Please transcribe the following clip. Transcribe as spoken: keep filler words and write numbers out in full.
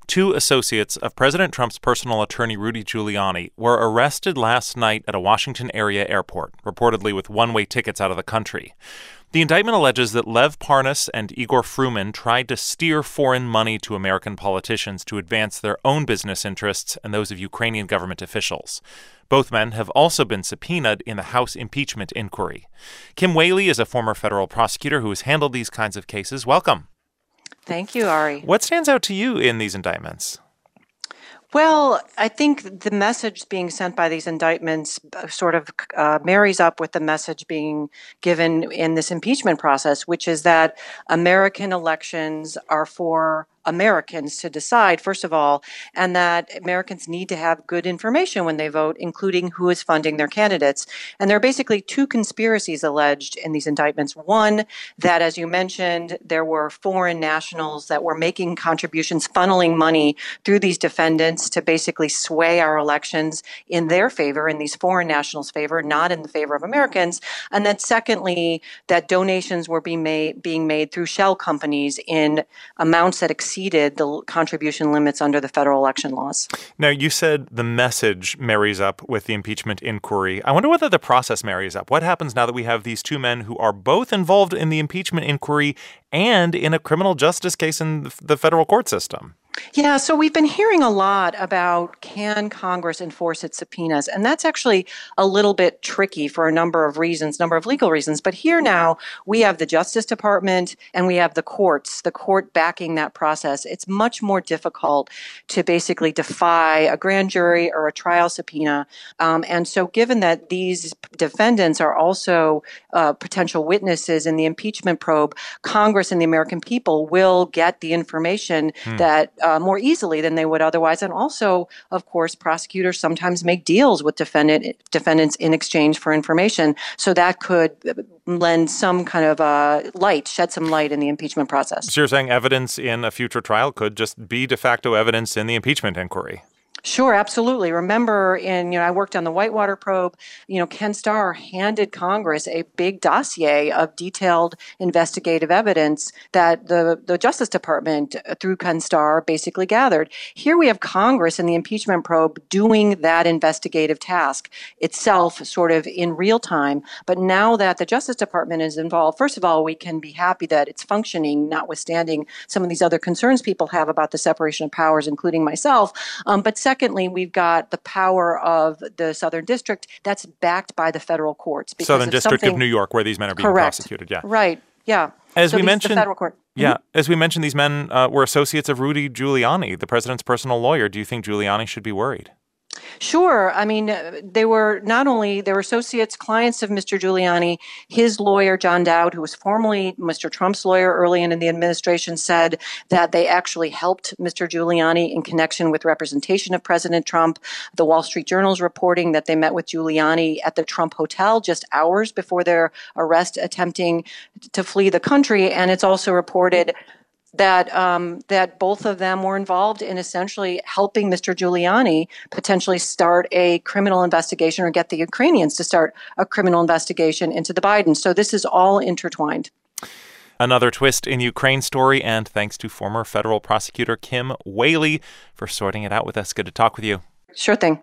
Two associates of President Trump's personal attorney, Rudy Giuliani, were arrested last night at a Washington area airport, reportedly with one-way tickets out of the country. The indictment alleges that Lev Parnas and Igor Fruman tried to steer foreign money to American politicians to advance their own business interests and those of Ukrainian government officials. Both men have also been subpoenaed in the House impeachment inquiry. Kim Whaley is a former federal prosecutor who has handled these kinds of cases. Welcome. Thank you, Ari. What stands out to you in these indictments? Well, I think the message being sent by these indictments sort of uh, marries up with the message being given in this impeachment process, which is that American elections are for Americans to decide, first of all, and that Americans need to have good information when they vote, including who is funding their candidates. And there are basically two conspiracies alleged in these indictments. One, that, as you mentioned, there were foreign nationals that were making contributions, funneling money through these defendants to basically sway our elections in their favor, in these foreign nationals' favor, not in the favor of Americans. And then secondly, that donations were being made, being made through shell companies in amounts that exceeded the contribution limits under the federal election laws. Now, you said the message marries up with the impeachment inquiry. I wonder whether the process marries up. What happens now that we have these two men who are both involved in the impeachment inquiry and in a criminal justice case in the federal court system? Yeah, so we've been hearing a lot about can Congress enforce its subpoenas, and that's actually a little bit tricky for a number of reasons, number of legal reasons. But here now we have the Justice Department and we have the courts, the court backing that process. It's much more difficult to basically defy a grand jury or a trial subpoena. Um, and so given that these defendants are also uh, potential witnesses in the impeachment probe, Congress and the American people will get the information hmm. that Uh, more easily than they would otherwise. And also, of course, prosecutors sometimes make deals with defendant defendants in exchange for information. So that could lend some kind of uh, light, shed some light in the impeachment process. So you're saying evidence in a future trial could just be de facto evidence in the impeachment inquiry? Sure, absolutely. Remember, in you know, I worked on the Whitewater probe. You know, Ken Starr handed Congress a big dossier of detailed investigative evidence that the the Justice Department, uh, through Ken Starr, basically gathered. Here we have Congress in the impeachment probe doing that investigative task itself, sort of in real time. But now that the Justice Department is involved, first of all, we can be happy that it's functioning, notwithstanding some of these other concerns people have about the separation of powers, including myself. Um, but Secondly, we've got the power of the Southern District that's backed by the federal courts. Southern District of New York, where these men are being correct. prosecuted. Yeah, right. Yeah. As so we these, mentioned, the federal court. Yeah, Mm-hmm. as we mentioned, these men uh, were associates of Rudy Giuliani, the president's personal lawyer. Do you think Giuliani should be worried? Sure. I mean, they were not only, they were associates, clients of Mister Giuliani. His lawyer, John Dowd, who was formerly Mister Trump's lawyer early in the administration, said that they actually helped Mister Giuliani in connection with representation of President Trump. The Wall Street Journal is reporting that they met with Giuliani at the Trump Hotel just hours before their arrest, attempting to flee the country. And it's also reported that um, that both of them were involved in essentially helping Mister Giuliani potentially start a criminal investigation or get the Ukrainians to start a criminal investigation into the Bidens. So this is all intertwined. Another twist in Ukraine story, and thanks to former federal prosecutor Kim Whaley for sorting it out with us. Good to talk with you. Sure thing.